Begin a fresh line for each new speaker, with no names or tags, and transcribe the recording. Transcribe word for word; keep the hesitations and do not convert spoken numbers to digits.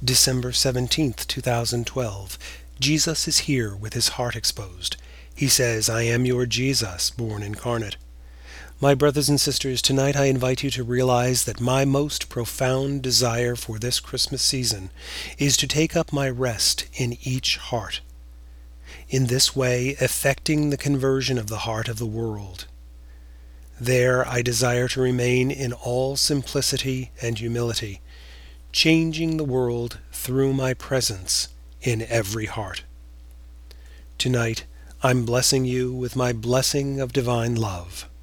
December seventeenth, two thousand twelve. Jesus is here with his heart exposed. He says, "I am your Jesus, born incarnate." My brothers and sisters, tonight I invite you to realize that my most profound desire for this Christmas season is to take up my rest in each heart, in this way effecting the conversion of the heart of the world. There I desire to remain in all simplicity and humility, changing the world through my presence in every heart. Tonight I'm blessing you with my blessing of divine love.